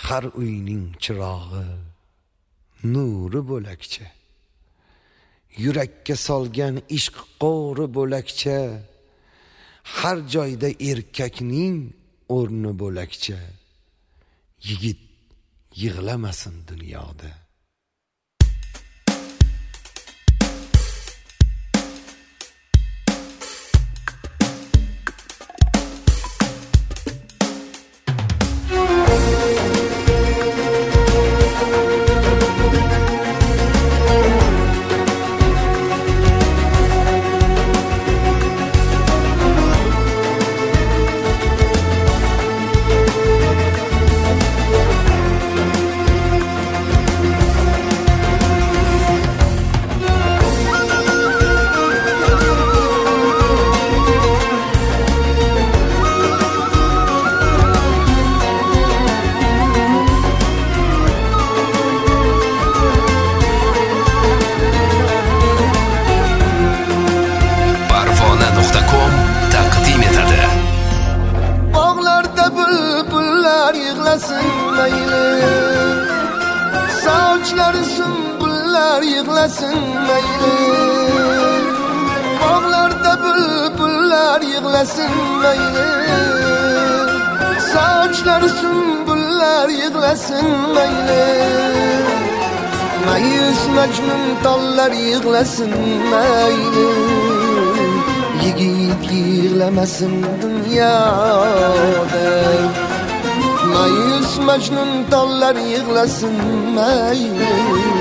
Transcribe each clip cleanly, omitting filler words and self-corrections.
har uyning chirog'i nuri bo'lakcha, yurakka solgan ishq qo'ri bo'lakcha, har joyda erkakning o'rni bo'lakcha, yigit yig'lamasin dunyoda. Sochlari sumbullar yig'lasin mayli, bog'larda bulbullar yig'lasin mayli, sochlari sumbullar yig'lasin mayli, mayus majnun tollar yig'lasin mayli, yigit yig'lamasin dunyoda. Mayus majnun tollar yig'lasin mayli,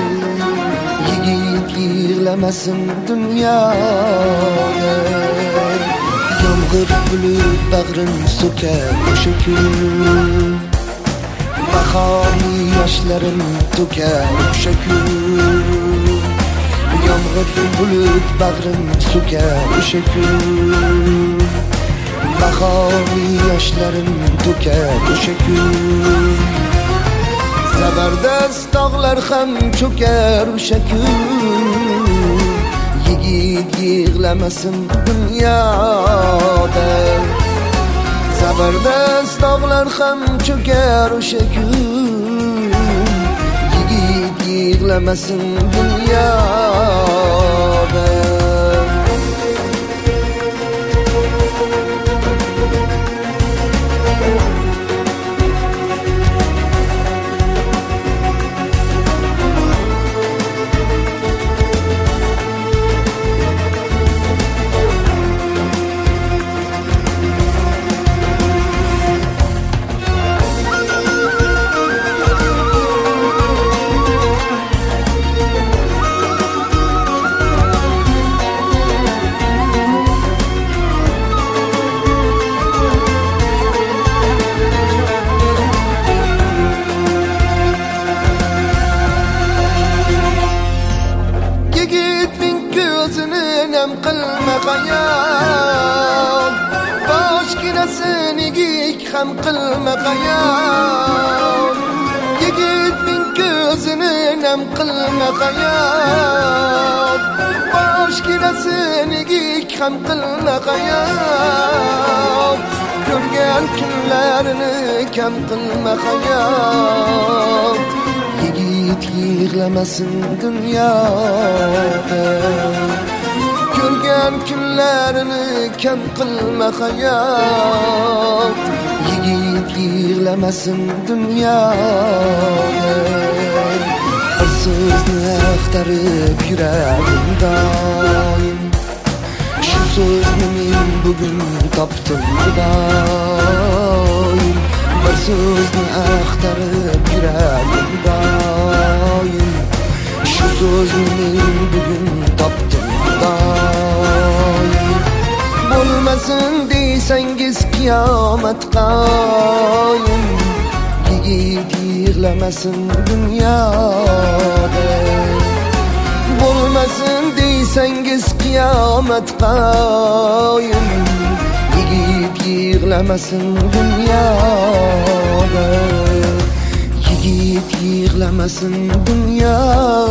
yigit yig'lamasin dunyoda. Yomg'ir bulut bag'rin so'kar o'sha kun, bahorli yoshlarim to'kar o'sha kun. Yomg'ir bulut bag'rin so'kar o'sha kun, bahorli yoshlarim to'kar o'sha kun. Zabardast tog'lar ham cho'kar o'sha kun, yigit yig'lamasin dunyoda. Zabardast tog'lar ham cho'kar o'sha kun, yigit yig'lamasin dunyoda. Ham qilma qayon, yigitning ko'zini nam qilma qayon, boshginasini gik ham qilma qayon, ko'rgan kunlarini kam qilma qayon, yigit yig'lamasin dunyoda. Ko'rgan kunlarini kam qilma hayot, yigit yig'lamasin dunyoda. Bir so'zni axtarib yurardim doim, shu so'zni men bugun topdim xudoyim. Bir so'zni axtarib yurardim doim, shu so'zni men bugun topdim xudoyim. Bo'lmasin deysangiz qiyomat qoyim, yigit yig'lamasin dunyoda. Bo'lmasin deysangiz qiyomat qoyim, yigit yig'lamasin dunyoda. Yigit yig'lamasin dunyoda.